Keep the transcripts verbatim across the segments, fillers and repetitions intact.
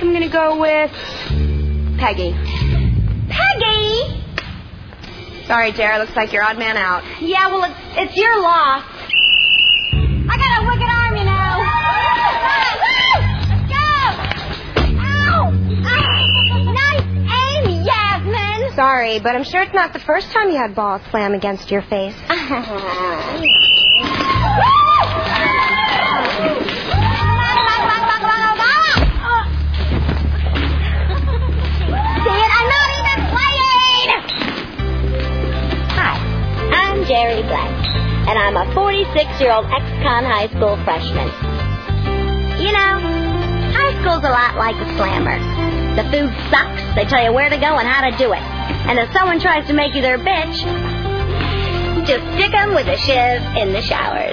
I'm going to go with Peggy. Peggy? Sorry, Jerry. Looks like you're odd man out. Yeah, well, it's, it's your loss. I got a wicked arm, you know. Let's go! Ow! Ow! Nice aim, Yasmin! Sorry, but I'm sure it's not the first time you had balls slam against your face. Jerry Black, and I'm a forty-six-year-old ex-con high school freshman. You know, high school's a lot like a slammer. The food sucks, they tell you where to go and how to do it. And if someone tries to make you their bitch, just stick them with a shiv in the showers.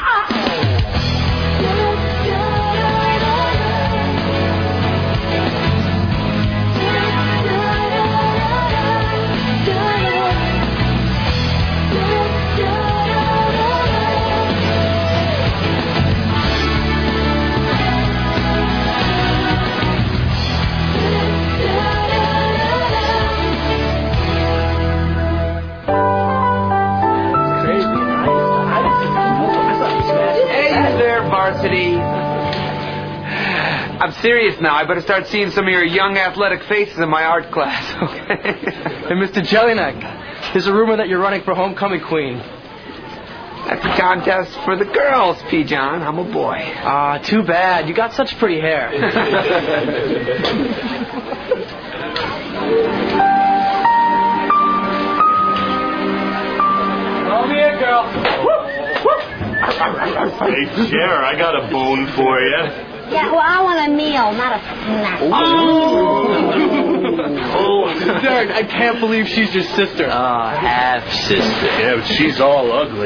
I'm serious now. I better start seeing some of your young athletic faces in my art class, okay? Hey, Mister Jellyneck, there's a rumor that you're running for homecoming queen. That's a contest for the girls, P. John. I'm a boy. Ah, uh, too bad. You got such pretty hair. Come here, girl. Hey, Cher, I got a bone for you. Yeah, well, I want a meal, not a snack. Oh, oh Derek, I can't believe she's your sister. Ah, uh, half-sister. Yeah, but she's all ugly.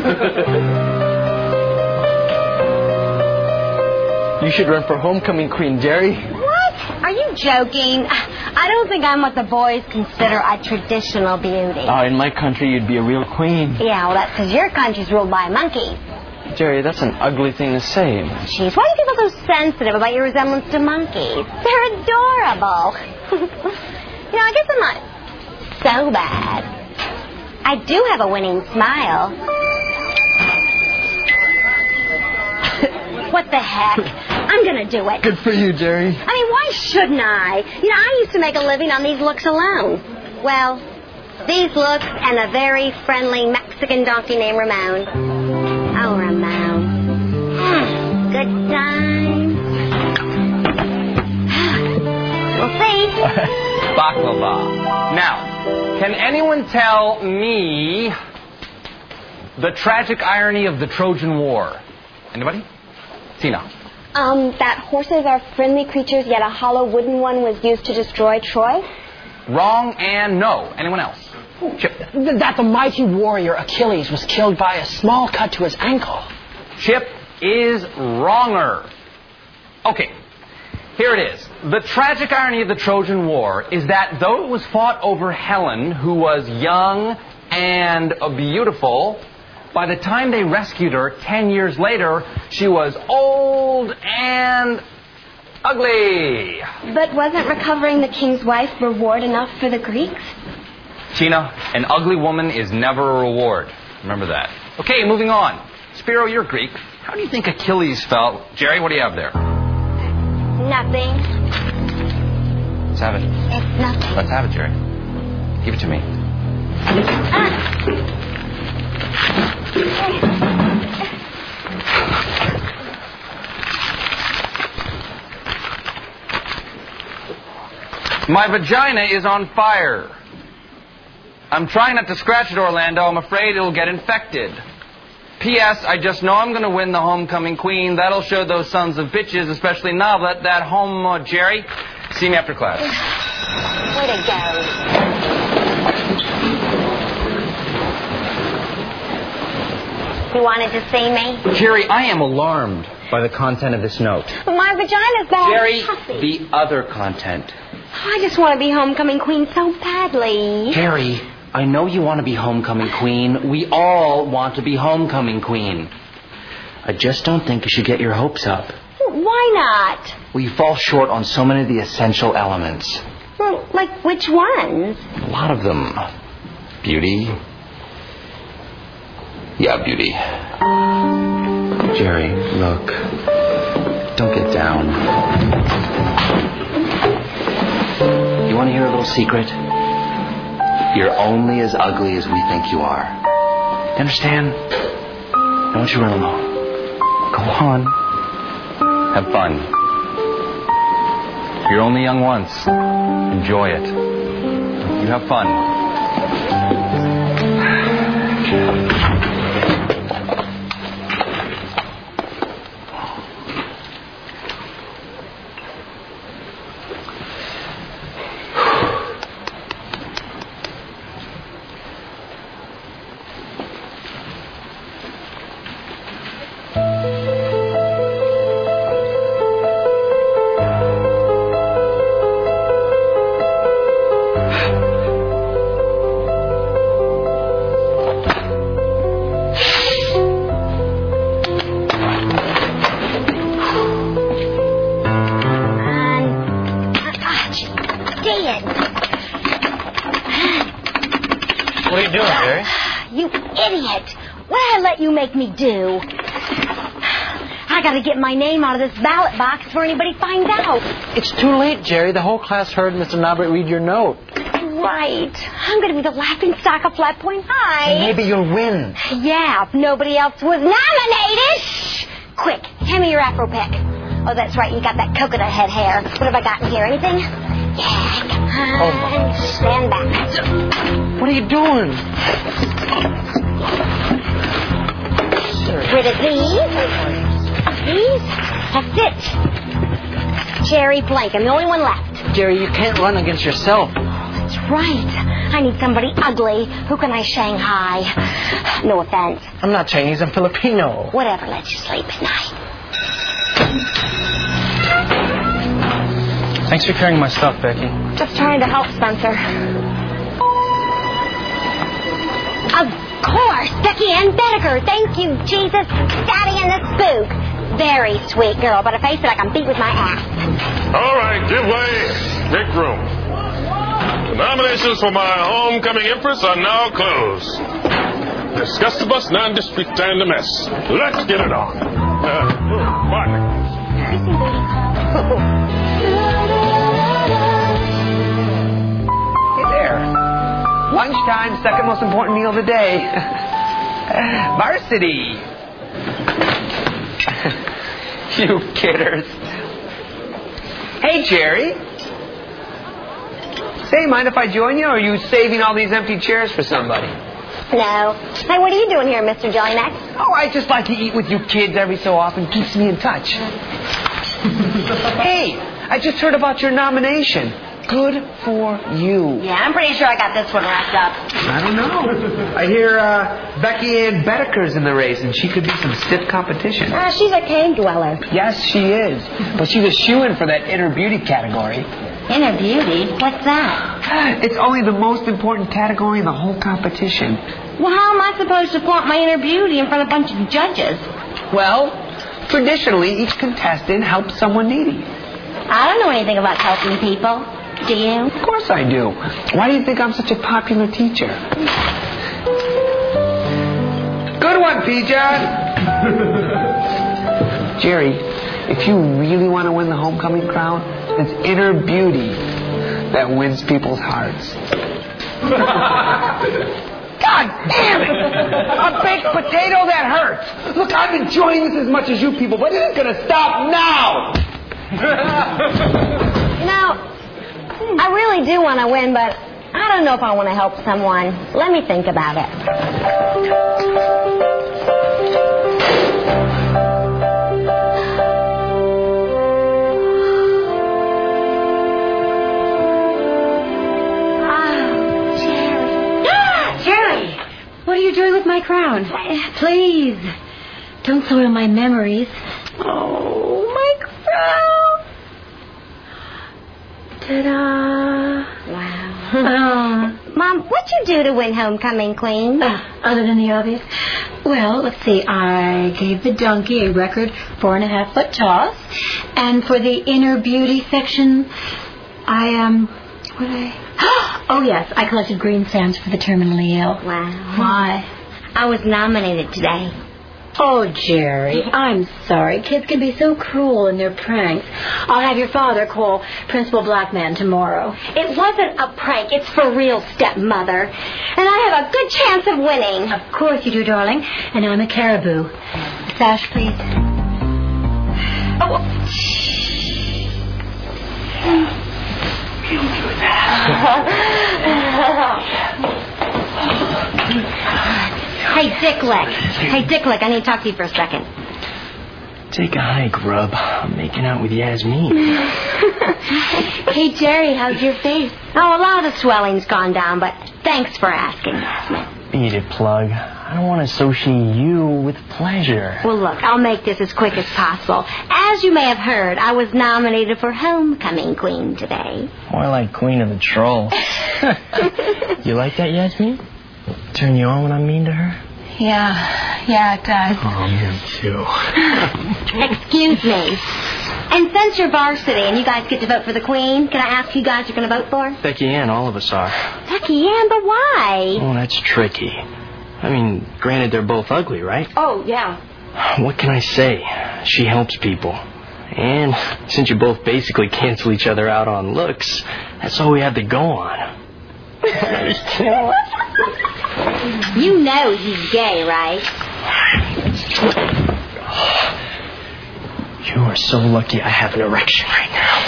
You should run for homecoming queen, Jerry. What? Are you joking? I don't think I'm what the boys consider a traditional beauty. Oh, in my country, you'd be a real queen. Yeah, well, that's because your country's ruled by a monkey. Jerry, that's an ugly thing to say. Jeez, why are people so sensitive about your resemblance to monkeys? They're adorable. You know, I guess I'm not so bad. I do have a winning smile. What the heck? I'm gonna do it. Good for you, Jerry. I mean, why shouldn't I? You know, I used to make a living on these looks alone. Well, these looks and a very friendly Mexican donkey named Ramon. Oh, Ramon. Good time. We'll see. Baklava. Now, can anyone tell me the tragic irony of the Trojan War? Anybody? Tina. Um, that horses are friendly creatures, yet a hollow wooden one was used to destroy Troy? Wrong and no. Anyone else? Chip. That the mighty warrior Achilles was killed by a small cut to his ankle. Chip is wronger. Okay, here it is. The tragic irony of the Trojan War is that though it was fought over Helen, who was young and beautiful, by the time they rescued her ten years later, she was old and ugly. But wasn't recovering the king's wife reward enough for the Greeks? Tina, an ugly woman is never a reward. Remember that. Okay, moving on. Spiro, you're Greek. How do you think Achilles felt? Jerry, what do you have there? Nothing. Let's have it. It's nothing. Let's have it, Jerry. Give it to me. My vagina is on fire. I'm trying not to scratch it, Orlando. I'm afraid it'll get infected. P S. I just know I'm going to win the homecoming queen. That'll show those sons of bitches, especially now that that home, uh, Jerry. See me after class. Way to go. You wanted to see me? Jerry, I am alarmed by the content of this note. But my vagina's bad. Jerry, puffy. the other content. I just want to be homecoming queen so badly. Jerry, I know you want to be homecoming queen. We all want to be homecoming queen. I just don't think you should get your hopes up. Why not? Well, you fall short on so many of the essential elements. Well, like which ones? A lot of them. Beauty. Yeah, beauty. Jerry, look. Don't get down. You want to hear a little secret? You're only as ugly as we think you are. You understand? Don't you run alone. Go on. Have fun. You're only young once. Enjoy it. You have fun. What are you doing, Jerry? You idiot! What did I let you make me do? I gotta get my name out of this ballot box before anybody finds out. It's too late, Jerry. The whole class heard Mister Norbert read your note. Right. I'm gonna be the laughing stock of Flat Point High. And maybe you'll win. Yeah, if nobody else was nominated. Shh. Quick, hand me your Afro pick. Oh, that's right, you got that coconut head hair. What have I got in here? Anything? Yeah, come on. Oh, my. Stand back. What are you doing? Rid of these. These. That's it. Jerry Blank. I'm the only one left. Jerry, you can't run against yourself. That's right. I need somebody ugly. Who can I Shanghai? No offense. I'm not Chinese. I'm Filipino. Whatever lets you sleep at night. Thanks for carrying my stuff, Becky. Just trying to help, Spencer. Of course, Becky Ann Bedecker. Thank you, Jesus, Daddy, and the Spook. Very sweet girl, but a face that I can beat with my ass. All right, give way. Make room. The nominations for my homecoming empress are now closed. Disgustibus non-disputandum. Let's get it on. Uh, pardon me. Hey there. Lunchtime, second most important meal of the day. Varsity. You kidders. Hey, Jerry. Say, mind if I join you, or are you saving all these empty chairs for somebody? No. Hey, what are you doing here, Mister Jellyneck? Oh, I just like to eat with you kids every so often. Keeps me in touch. Hey, I just heard about your nomination. Good for you. Yeah, I'm pretty sure I got this one wrapped up. I don't know. I hear uh, Becky Ann Bedecker's in the race, and she could be some stiff competition. Uh, she's a cave dweller. Yes, she is. But she's a shoo-in for that inner beauty category. Inner beauty? What's that? It's only the most important category in the whole competition. Well, how am I supposed to flaunt my inner beauty in front of a bunch of judges? Well, traditionally, each contestant helps someone needy. I don't know anything about helping people. Do you? Of course I do. Why do you think I'm such a popular teacher? Good one, P-John. Jerry, if you really want to win the homecoming crown, it's inner beauty that wins people's hearts. God damn it! A baked potato that hurts. Look, I'm enjoying this as much as you people, but it isn't going to stop now. You know, I really do want to win, but I don't know if I want to help someone. Let me think about it. What are you doing with my crown? Please, don't soil my memories. Oh, my crown. Ta-da. Wow. Oh, Mom, what'd you do to win Homecoming Queen? Uh, other than the obvious? Well, let's see. I gave the donkey a record four and a half foot toss. And for the inner beauty section, I, um, what did I... Oh, yes, I collected green stamps for the terminally ill. Wow. Why? I was nominated today. Oh, Jerry, I'm sorry. Kids can be so cruel in their pranks. I'll have your father call Principal Blackman tomorrow. It wasn't a prank. It's for real, stepmother. And I have a good chance of winning. Of course you do, darling. And I'm a caribou. Sash, please. Oh. Can't do that. Hey, Dicklick. Hey, Dicklick, I need to talk to you for a second. Take a hike, Rub. I'm making out with Yasmin. Hey, Jerry, how's your face? Oh, a lot of the swelling's gone down, but thanks for asking, Yasmin. Beat it, Plug. I don't want to associate you with pleasure. Well, look, I'll make this as quick as possible. As you may have heard, I was nominated for Homecoming Queen today. More like Queen of the Trolls. You like that, Yasmin? Turn you on when I'm mean to her? Yeah, yeah, it does. Oh, me too. Excuse me. And since you're varsity and you guys get to vote for the Queen, can I ask who you guys are going to vote for? Becky Ann, all of us are. Becky Ann, but why? Oh, that's tricky. I mean, granted, they're both ugly, right? Oh, yeah. What can I say? She helps people. And since you both basically cancel each other out on looks, that's all we have to go on. You know he's gay, right? You are so lucky I have an erection right now.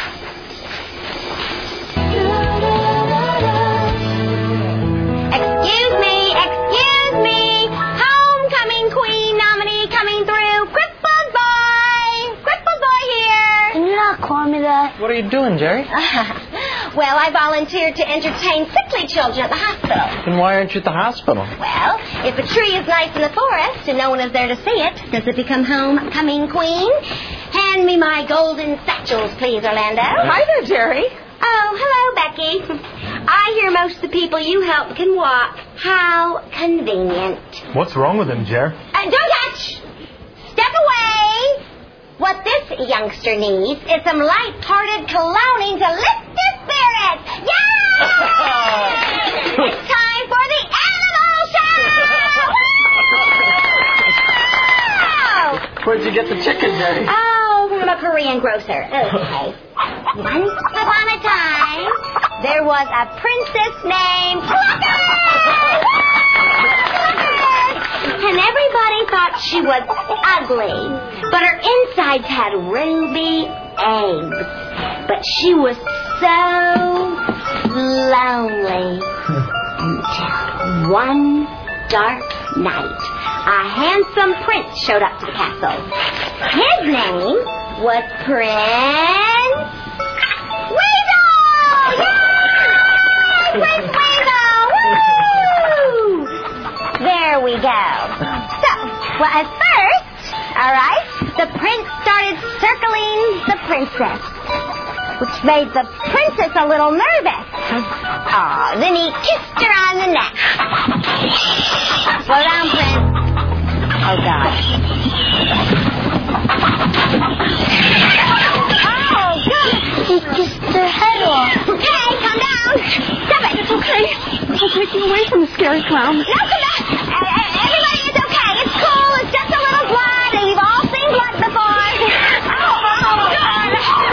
Excuse me, excuse me. Homecoming Queen nominee coming through. Crippled boy. Crippled boy here. Can you not call me that? What are you doing, Jerry? Well, I volunteered to entertain sickly children at the hospital. Then why aren't you at the hospital? Well, if a tree is nice in the forest and no one is there to see it, does it become homecoming queen? Hand me my golden satchels, please, Orlando. Hi there, Jerry. Oh, hello, Becky. I hear most of the people you help can walk. How convenient. What's wrong with him, Jer? Uh, don't touch! Step away! What this youngster needs is some light-hearted clowning to lift his spirits. Yeah! It's time for the animal show! Where'd you get the chicken, Jerry? Oh, from a Korean grocer. Okay. Once upon a time, there was a princess named Clucker! And everybody thought she was ugly. But her insides had ruby eggs. But she was so lonely until one dark night, a handsome prince showed up to the castle. His name was Prince Weasel! Yay! Prince Weasel! Woo! There we go. So, well, at first, all right, the prince started circling the princess, which made the princess a little nervous. Oh, then he kissed her on the neck. Slow down, Prince. Oh, God. Oh, God. He kissed her head off. Hey, calm down. Stop it. It's okay. I'll take you away from the scary clown. No, come on. Everybody, it's okay. It's cool. It's just a little blood, and you've all seen blood before. Oh, oh, God.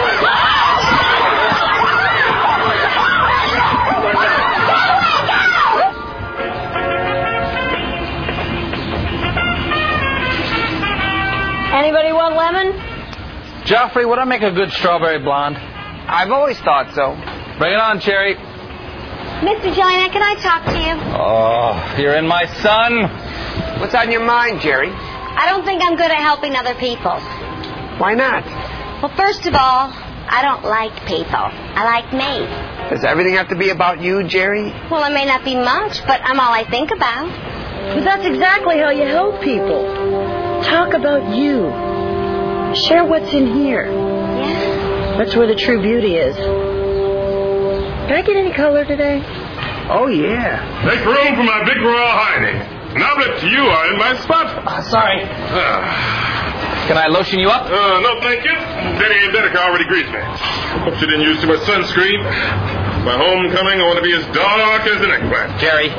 Anybody want lemon? Joffrey, would I make a good strawberry blonde? I've always thought so. Bring it on, Cherry. Mister Jellina, can I talk to you? Oh, you're in my son. What's on your mind, Jerry? I don't think I'm good at helping other people. Why not? Well, first of all, I don't like people. I like me. Does everything have to be about you, Jerry? Well, it may not be much, but I'm all I think about. But that's exactly how you help people. Talk about you. Share what's in here. Yeah? That's where the true beauty is. Can I get any color today? Oh, yeah. Make room for my big royal hiding. Now that you are in my spot. Uh, sorry. Uh, Can I lotion you up? uh, no, thank you. Denny and Denica already greased me. Hope she didn't use too much sunscreen. My homecoming, I want to be as dark as an eggplant. Jerry.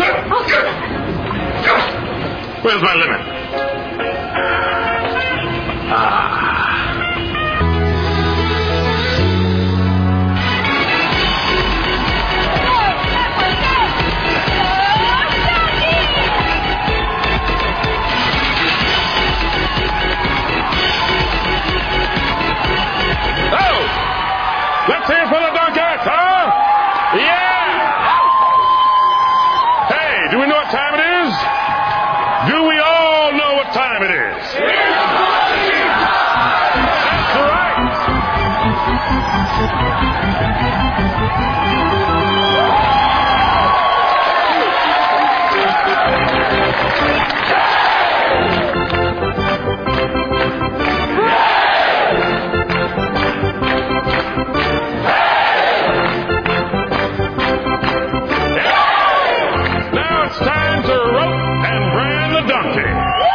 Where's my lemon? Ah. Let's hear for the Donkettes, huh? Yeah! Hey, do we know what time it is? Do we all know what time it is? That's right. It's time to rope and brand the donkey.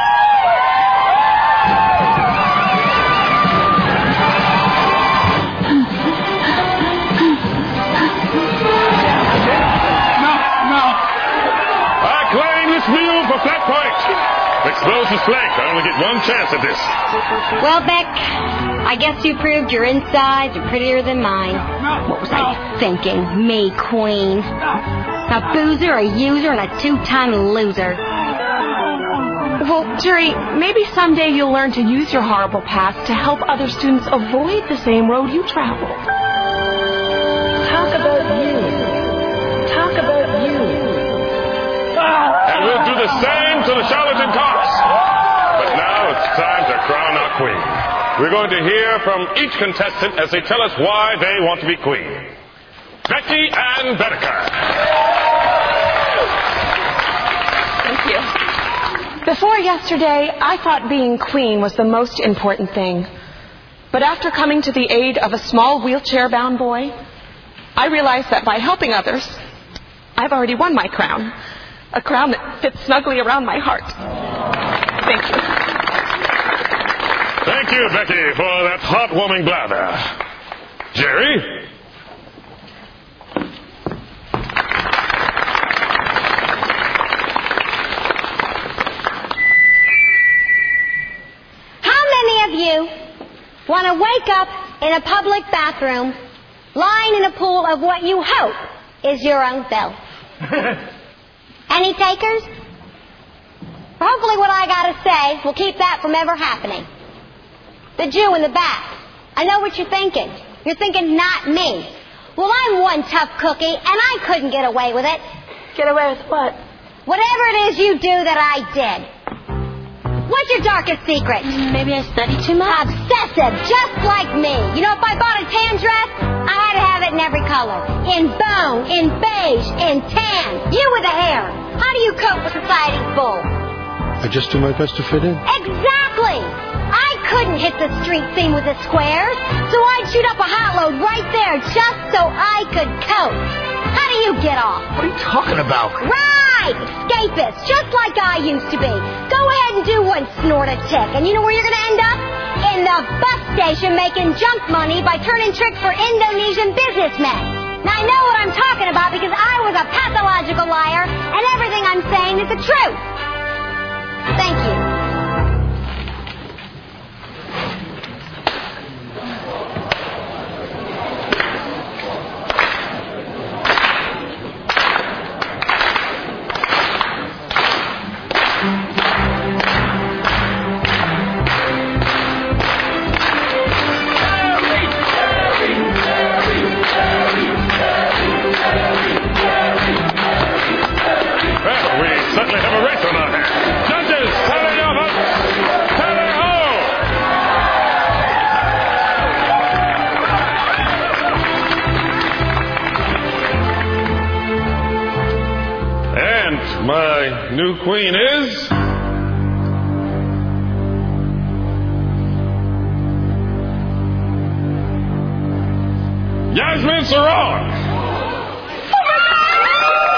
No, no. I claim this mule for flat point. Explosive flank. I only get one chance at this. Well, Beck, I guess you proved your insides are prettier than mine. What was I thinking? Me, queen. A boozer, a user, and a two-time loser. Well, Jerry, maybe someday you'll learn to use your horrible past to help other students avoid the same road you traveled. Talk about you. Talk about you. And we'll do the same to the charlatan cops. But now it's time to crown our queen. We're going to hear from each contestant as they tell us why they want to be queen. Becky and Denica. Thank you. Before yesterday, I thought being queen was the most important thing. But after coming to the aid of a small wheelchair-bound boy, I realized that by helping others, I've already won my crown. A crown that fits snugly around my heart. Thank you. Thank you, Becky, for that heartwarming blather. Jerry? You want to wake up in a public bathroom, lying in a pool of what you hope is your own filth. Any takers? Hopefully what I got to say will keep that from ever happening. The Jew in the back. I know what you're thinking. You're thinking, not me. Well, I'm one tough cookie, and I couldn't get away with it. Get away with what? Whatever it is you do that I did. What's your darkest secret? Maybe I study too much. Obsessive, just like me. You know, if I bought a tan dress, I had to have it in every color. In bone, in beige, in tan. You with the hair. How do you cope with society's bull? I just do my best to fit in. Exactly. I couldn't hit the street scene with the squares, so I'd shoot up a hot load right there just so I could cope. How do you get off? What are you talking about? Right! Escapist, just like I used to be. Go ahead and do one, snort a tick. And you know where you're going to end up? In the bus station making junk money by turning tricks for Indonesian businessmen. Now, I know what I'm talking about because I was a pathological liar, and everything I'm saying is the truth. Thank you. My new queen is... Yasmin Sarong.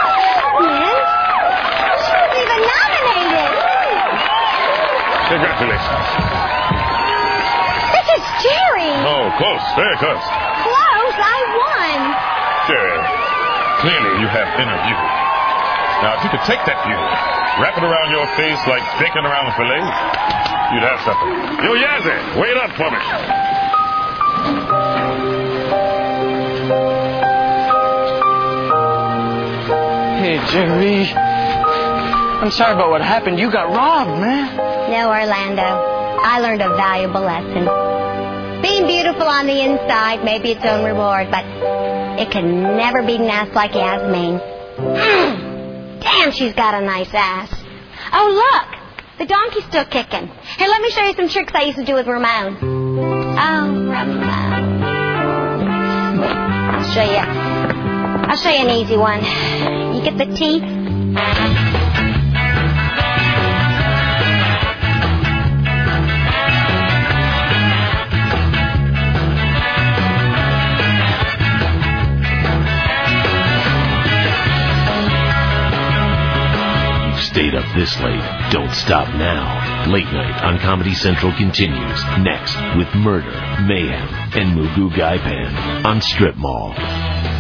Congratulations. This is Jerry. Oh, close. Very close. Close. I won. Jerry, clearly you have inner beauty. Now, if you could take that beauty, wrap it around your face like bacon around a fillet, you'd have something. Yo, Yazzie, wait up for me. Hey, Jerry. I'm sorry about what happened. You got robbed, man. No, Orlando. I learned a valuable lesson. Being beautiful on the inside may be its own reward, but it can never beat an ass like Yasmin. Mm. Damn, she's got a nice ass. Oh, look. The donkey's still kicking. Here, let me show you some tricks I used to do with Ramon. Oh, Ramon. I'll show you. I'll show you an easy one. You get the teeth. Stayed up this late. Don't stop now. Late Night on Comedy Central continues next with Murder, Mayhem, and Mugu Gai Pan on Strip Mall.